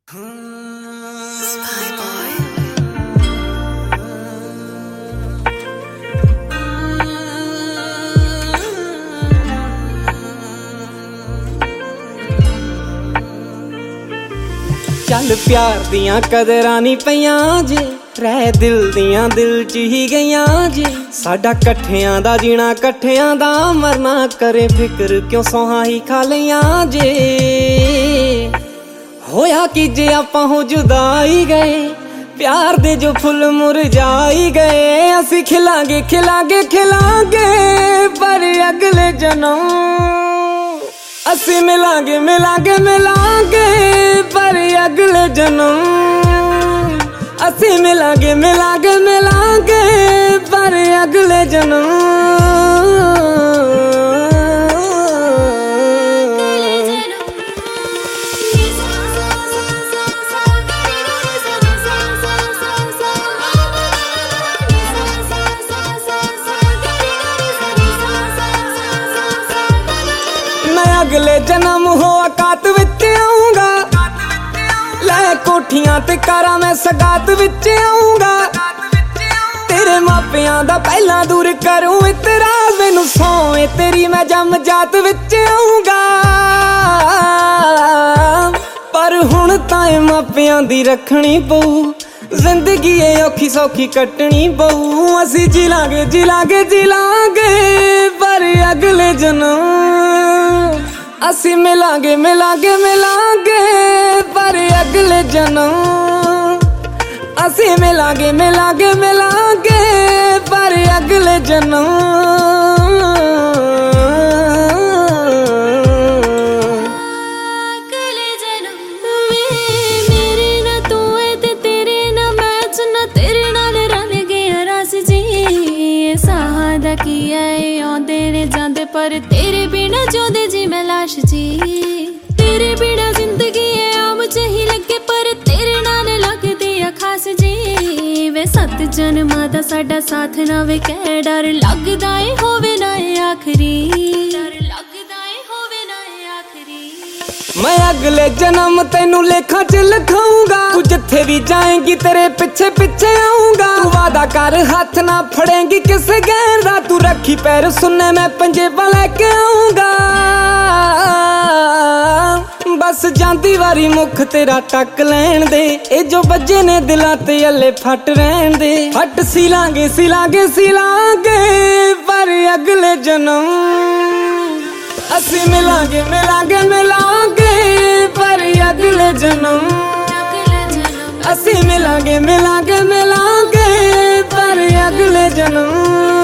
चल प्यार दियां कदरां नी पईयां जे रह दिल दियां दिल च ही गईयां जे साडा कट्ठियां दा जीना कट्ठियां दा मरना करे फिक्र क्यों सोहां ही खा लियां जे होया कि जे आपां हो जुदाई गए प्यार दे जो फुल मुरझाई गए असी खिलांगे खिलांगे खिलांगे पर अगले जन्म असी मिलांगे मिलांगे मिलांगे पर अगले जन्म असी मिलांगे मिलांगे मिलांगे पर अगले जन्म अगले जन्म हो औकात विच आऊंगा लै कोठियां ते कारां मैं सगात विच आऊंगा तेरे मापियां दा पहला दूर करूं इतराज मैनू सौं तेरी मैं जम जात विच आऊंगा पर हुण तां मापियां दी रखनी पऊ जिंदगी औखी सौखी कटनी पऊ असी जिलांगे जिलांगे जिलांगे पर अगले जन्म असी मिलांगे मिलांगे मिलांगे पर अगले जन्म असी मिलांगे मिलांगे मिलांगे पर अगले जन्म मेरे ना तू है ते तेरे ना मैच ना तेरे नाल रल गया रस जी सादा की है आंदे ने जांदे पर तेरे बिना जोदे जी मैं लाश जी तेरे बिना जिंदगी है आम ही लगे पर तेरे नाल लगदी आ खास जी वे सत जन्मां दा साडा साथ ना वे कै डर लगदा ए होवे ना आखरी डर लगदा ए होवे ना आखरी मैं अगले जन्म तेनू लेखा च लिखाऊंगा तू जिथे भी जाएंगी तेरे पिछे पिछे आऊंगा तू वादा कर हाथ ना फड़ेंगी किसे गैर दा तू रखी पैर सुनने मैं पंजेबा लेके आऊंगा बस जांदी वारी मुख तेरा टक लैन दे ए जो बज्जे ने दिलां ते अल्ले फट रहन दे फट सिलांगे सिलांगे सिलांगे पर अगले जन्म असी मिलांगे मिलांगे मिलांगे पर अगले जन्म असी मिलांगे मिलांगे मिलांगे पर अगले जन्म।